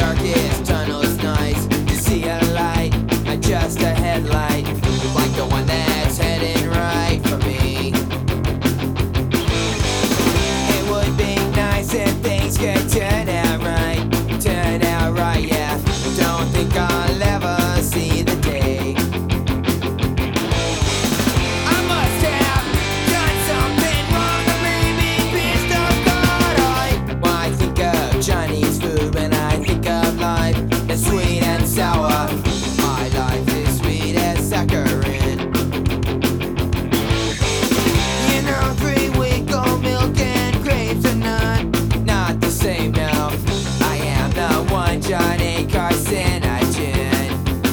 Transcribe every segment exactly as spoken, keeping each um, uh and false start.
darkest tunnel's nice to see a light, not just a headlight, like the one that's heading right for me. It would be nice if things could turn out right, turn out right, yeah. Don't think I'll ever see the day. I must have done something wrong, or maybe pissed off God. I, when I think of Chinese food, when I think of life, it's sweet and sour. My life is sweet as saccharin. You know, three-week-old milk and grapes are not, not the same now. I am the one Johnny carcinogen.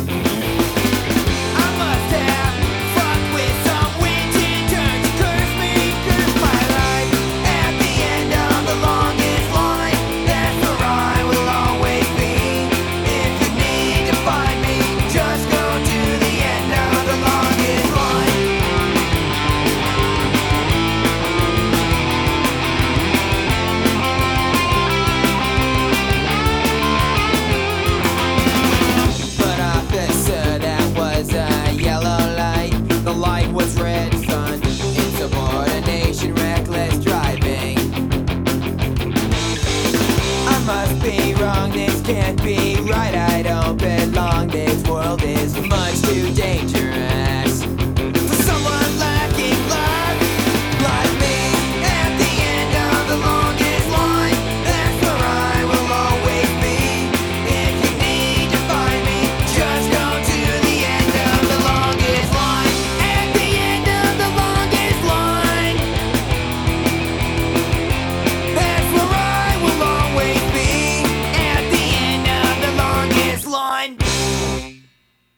I must have fucked with some witch in turn to curse me, curse my life. At the end of the longest line, that's where I will always be. If you need to find me, just go to the end of the longest line. But officer, that was a yellow light. The light was red, son. Insubordination, reckless driving. I must be wrong, this can't be